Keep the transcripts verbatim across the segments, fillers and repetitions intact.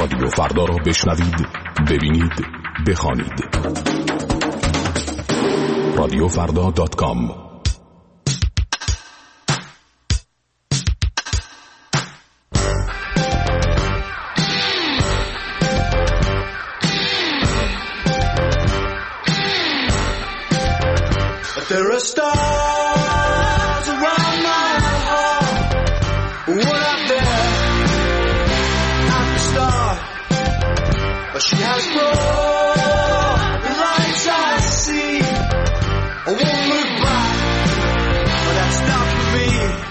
رادیو فردا را بشنوید، ببینید، بخوانید. رادیو فردا دات کام. There are stars around my heart. What up there at the start? But she has brought the lights I see. I won't look back, but that's not for me.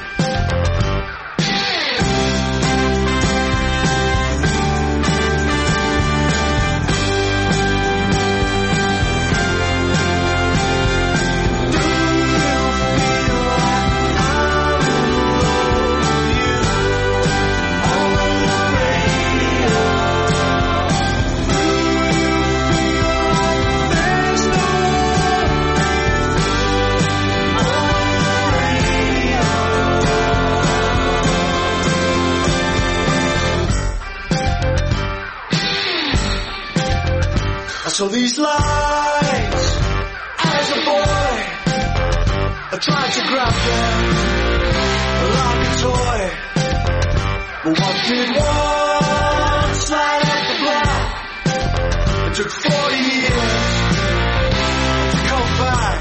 So these lights, as a boy, I tried to grab them like a toy. But what did one slide at the block? It took forty years to come back.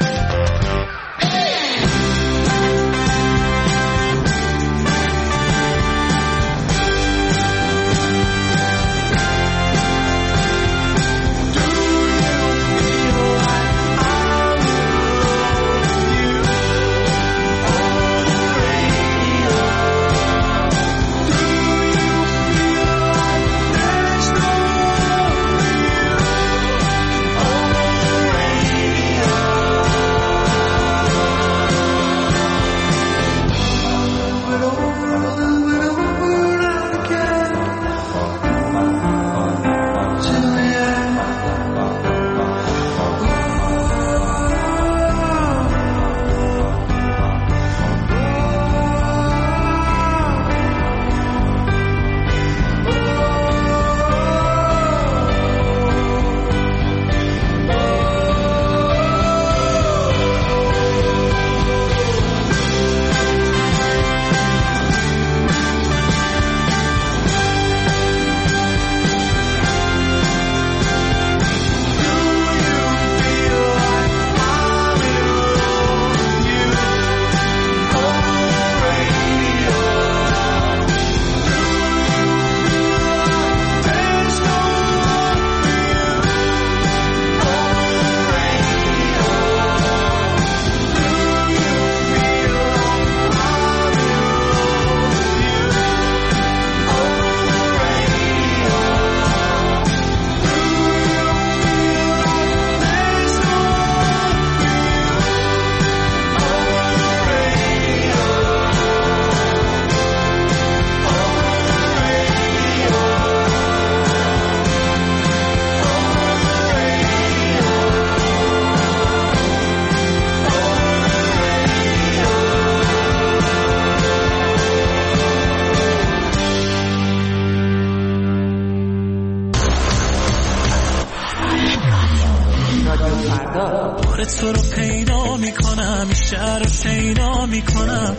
تو رو پیدا میکنم، شهر رو شیدا میکنم.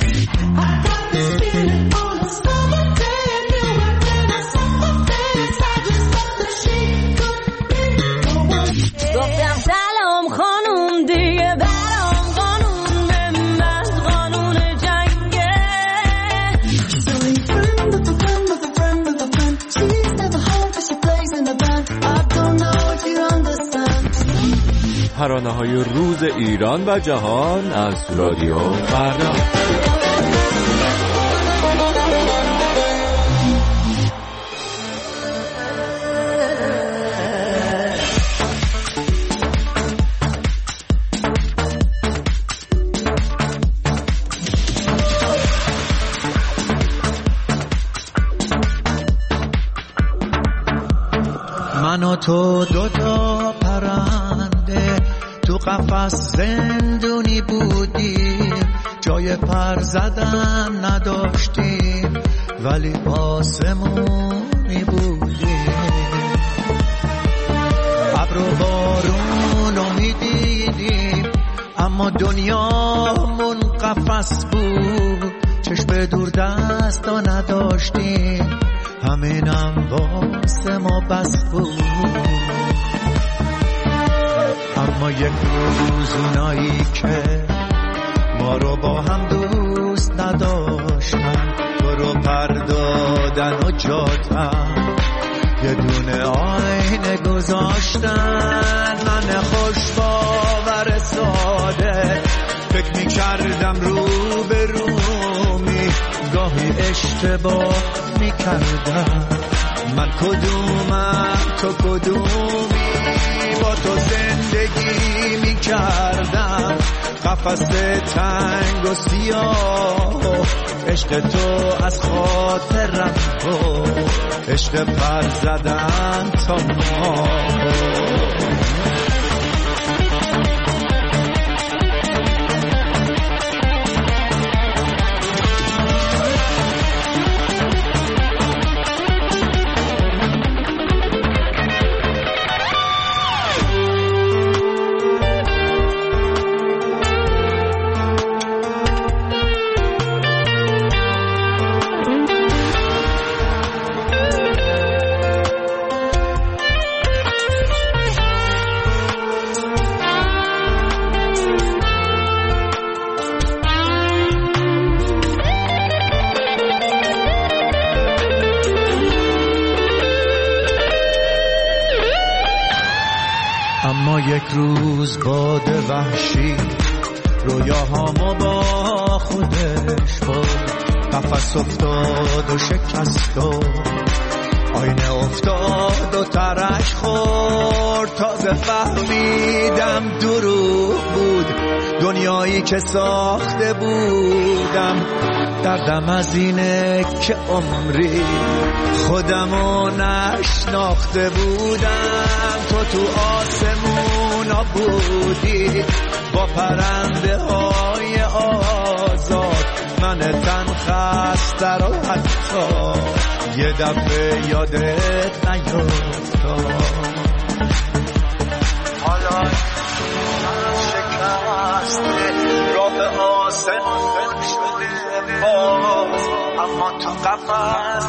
گفتم سلام خانوم دیگه برام قانون بنداز، قانون جنگه. So you friend of a friend of a friend of a friend. She's never home but she plays in the band. I don't know if you understand. ترانه‌های روز ایران و جهان از رادیو فردا. من و تو دوتا پرنده تو قفس زندونی بودیم، جای پر زدن نداشتیم ولی آسمون مهربونی بودی. ابر و بارونو میدیدیم اما دنیامون قفس بود. چشم دور دستا نداشتیم همینم واسه ما بس بود. اما یک روز اونایی که ما رو با هم دوست نداشتن تو رو پردادن و جاتن یه دونه آینه گذاشتن. من خوش باور ساده فکر می کردم رو به رومی گاهی اشتباه می کردم. من کدومم تو کدومی با تو زندگی می کردم. قفس تنگ و سیاه عشق تو از خاطرم بود. عشق پر زدن تا ما یک روز باد وحشی رویاهامو با خودش برد. قفس افتاد و شکست و آینه افتاد و ترک خورد. تازه فهمیدم دروغ بود دنیایی که ساخته بودم. دردم از اینه که عمری خودمو نشناخته بودم. تو تو آسمونا بودی با پرنده های آزاد. من تن خسته رو حتی یه دفعه یادت نیفتاد. حالا شکسته راه آسمان شده باز اما تو قفس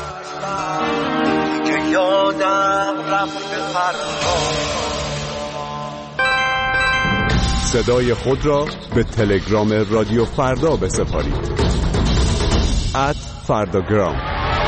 که یادم رفته پرواز. صدای خود را به تلگرام رادیو فردا بسپارید. ات فرداگرام.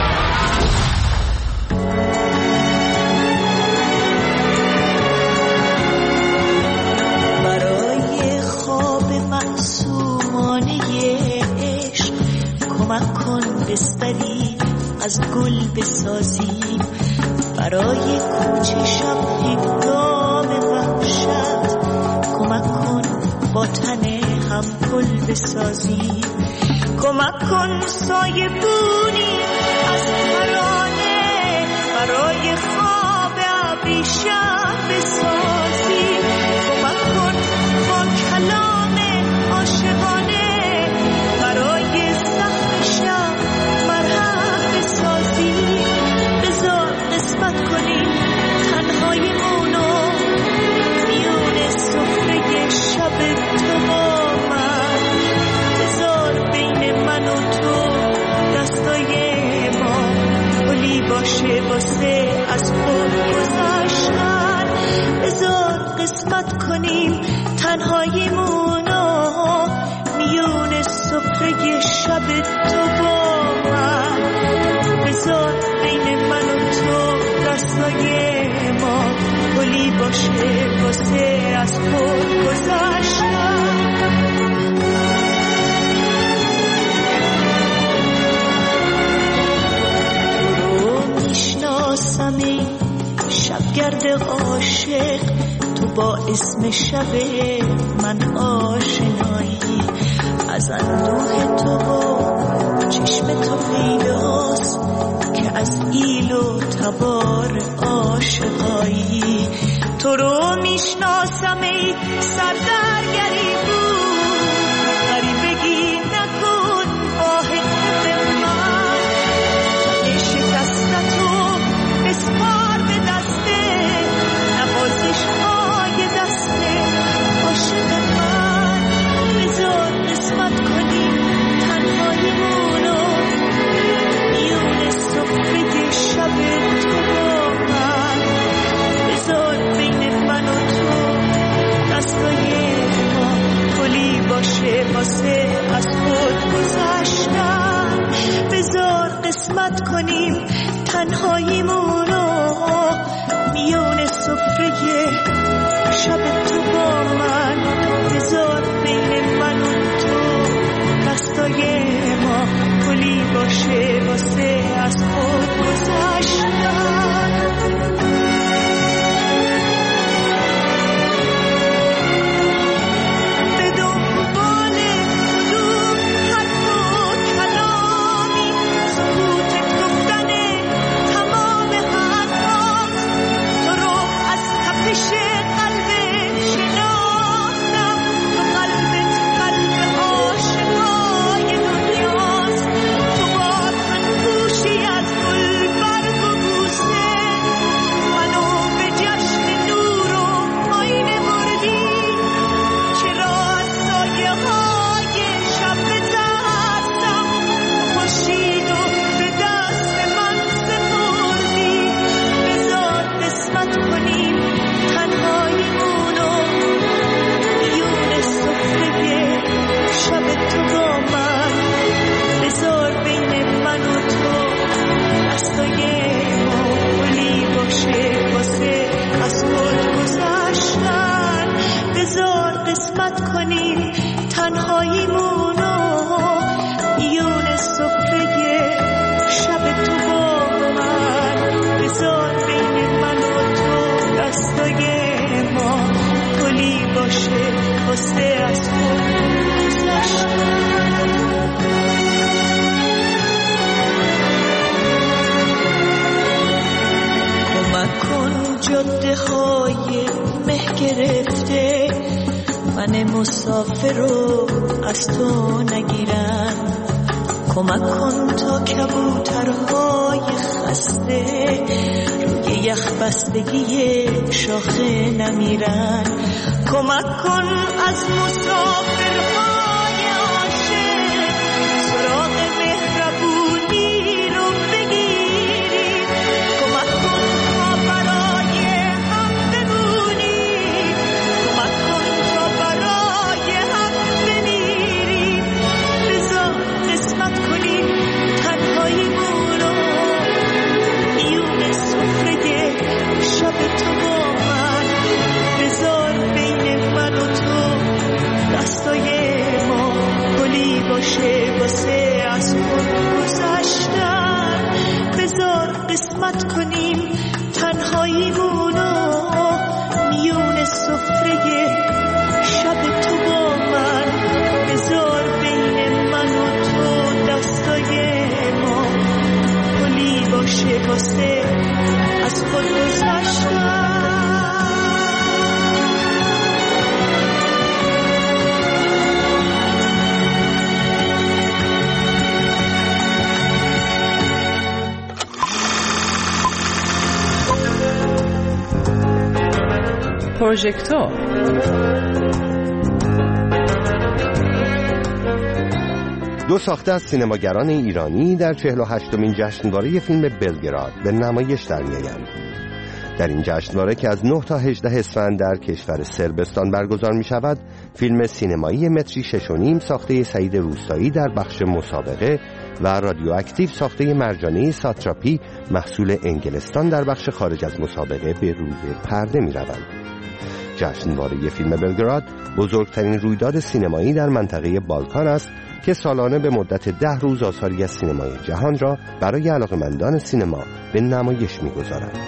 برای خواب معصومانه عشق کمک کن بستری از گل بسازیم. برای کوچه شب هنگام وحشت کمک کن با تن هم گل بسازیم. کمک کن سایه بونی از ترانه برای خواب ابریشم بسازیم. کمک کن با کلام عاشقانه برای سخت شب مرهم بسازیم. بذار قسمت کنیم تنهاییمونو میون سفره شب تو با من. بذار بین من و تو دستای ما پلی باشه واسه از خود گذشتن. بذار قسمت کنیم تنهاییمونو میون سفره شب تو با من. بذار بین من و تو دستای ما پلی باشه واسه از خود گذشتن. ای شبگرد عاشق تو با اسم شب من آشنایی. از اندوه تو با چشم تو پیداست که از ایل و تبار عاشقایی. تو رو میشناسم ای سردرگری بود غریبگی نکن آه به من. شکست تو قسمت کنیم تنهاییمون رو میون سفره شب تو با من بذار بین من و تو دستای ما پلی باشه واسه از خود گذشتن مسافر رو از تو نگیرن کمک کن تا کبوترهای خسته روی یخ بستگی شاخه نمیرن کمک کن از مسافرهای عاشق سراغ مهربونی رو بگیری کمک کن تا برای هم بمونی کمک کن تا برای هم بمیری بذار قسمت کنیم تنهاییمون رو میون سفره شب تو با من بذار بین من و تو دستای ما گلی باشه واسه از خود گذشتن بذار قسمت کنیم تنهاییمون رو میون سفره شب تو با من بذار بین من و تو دستای ما گلی باشه واسه از خود گذشتن پروژکتور دو ساخته از سینماگران ایرانی در چهل و هشتمین جشنواره فیلم بلگراد به نمایش در می‌آیند. در این جشنواره که از نه تا هجده اسفند در کشور صربستان برگزار می شود، فیلم سینمایی متری شش و نیم ساخته سعید روستایی در بخش مسابقه و رادیواکتیو ساخته مرجانه ساتراپی محصول انگلستان در بخش خارج از مسابقه به روی پرده می روند. جشنواره فیلم بلگراد بزرگترین رویداد سینمایی در منطقه بالکان است که سالانه به مدت ده روز آثاری از سینمای جهان را برای علاقه‌مندان سینما به نمایش می‌گذارد.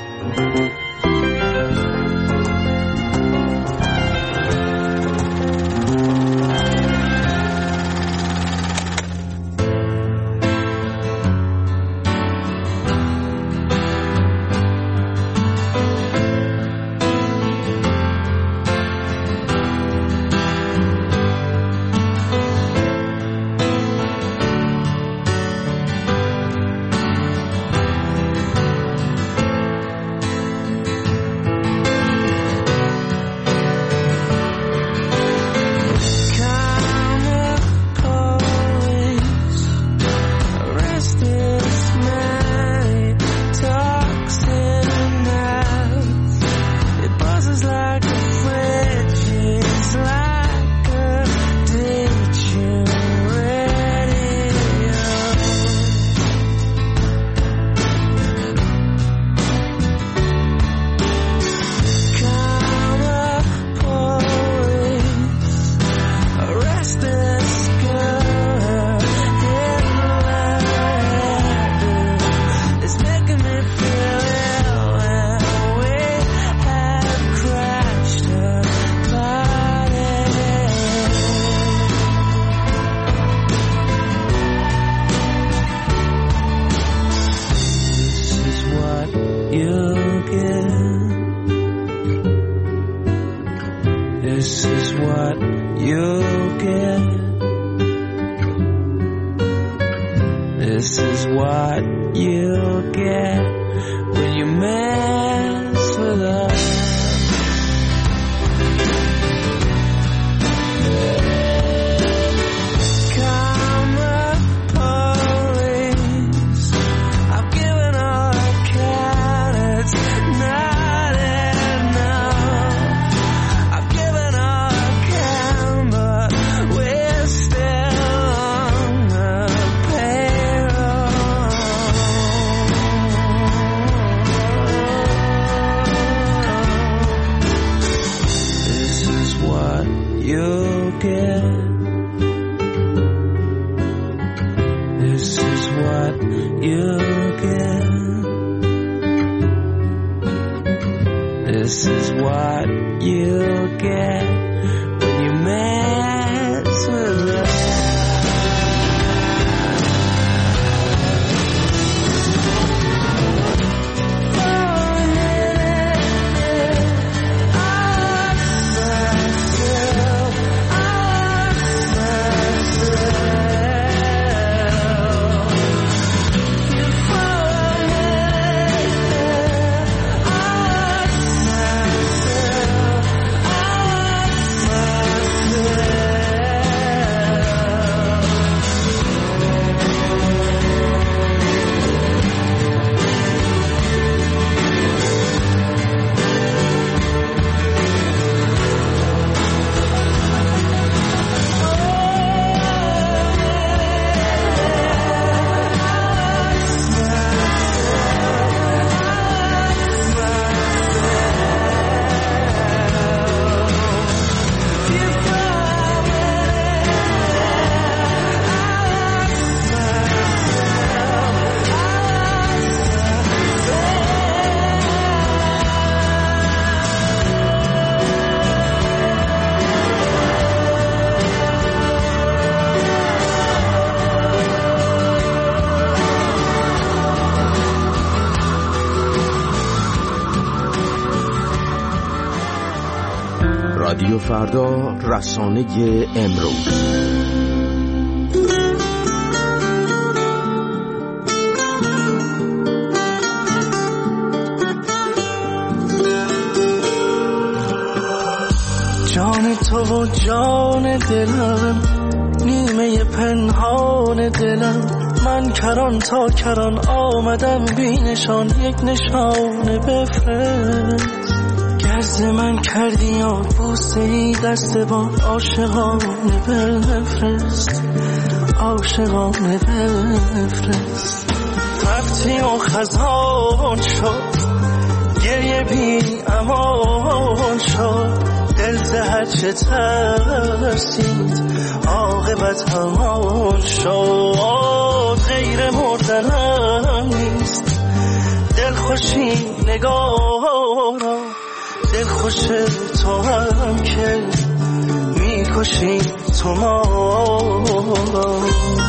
This is what you'll get when you mess with us. This is what you'll get when you mess with us. رادیو فردا، رسانه امروز. جان تو و جان دلم، نیمه پنهان دلم، من کران تا کران آمدم بی نشان، یک نشانه بفرست. گرز من کردی یا بوسه ای دست با عاشقانه بفرست، عاشقانه بفرست. رفتی و خزان شد، گریه بی امان شد، دل زهر چه ترسید، عاقبت همان شد. غیر مردنم نیست، دل خوشی نگاه را، دل خوش تو هم که میکشی تو ما را.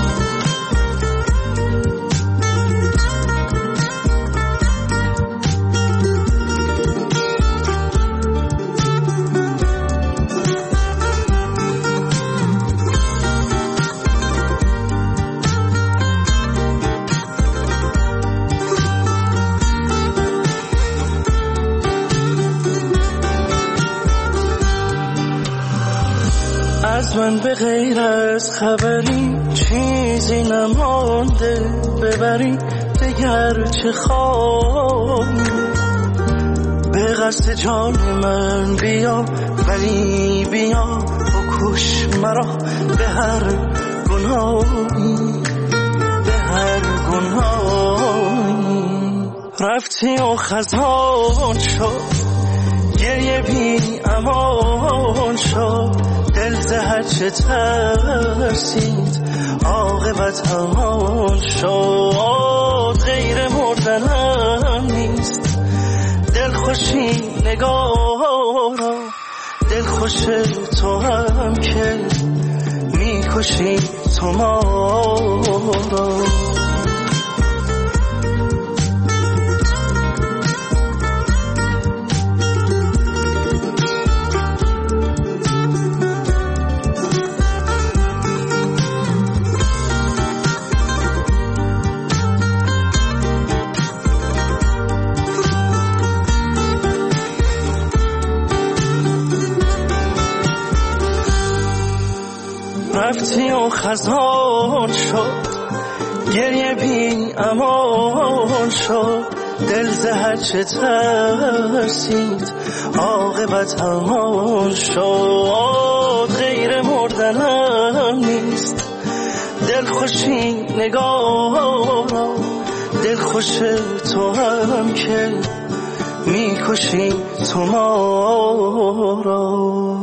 از من به غیر از خبری چیزی نمانده، ببری دگر چه خواهی. به قصد جان من بیا، ولی بیا بکش مرا به هر گناهی، به هر گناهی. رفتی و خزان شد، گریه بی امان شد، دل زهر چه ترسید، عاقبت همان شد. غیر مردنم نیست، دل خوشی نگاه را، دل خوش تو هم که میکشی تو ما را. و خزان شد، گریه بی امان شد، دل زهر چه ترسید عاقبت همان شد. غیر مردنم نیست دل خوشی نگارا، دل خوش تو هم که میکشی تو ما را.